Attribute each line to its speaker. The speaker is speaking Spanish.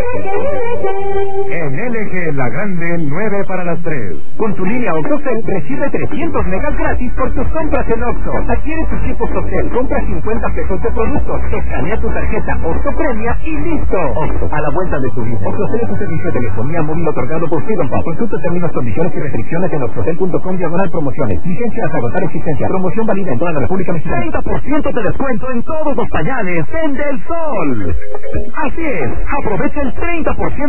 Speaker 1: En LG La Grande, 9 para las 3.
Speaker 2: Con tu línea OxoCell recibe 300 megas gratis por tus compras en Oxxo. Adquiere tus chip OxoCell, compra 50 pesos de productos, escanea tu tarjeta Oxxo Premia y listo. Oxxo, a la vuelta de tu vida. OxoCell es un servicio de telefonía móvil otorgado por Freedom Pop. Consulta términos, condiciones y restricciones en oxocell.com/promociones. Vigencia hasta agotar existencia. Promoción válida en toda la República Mexicana. 30% de descuento en todos los pañales en Del Sol. Así es, aprovecha el 30%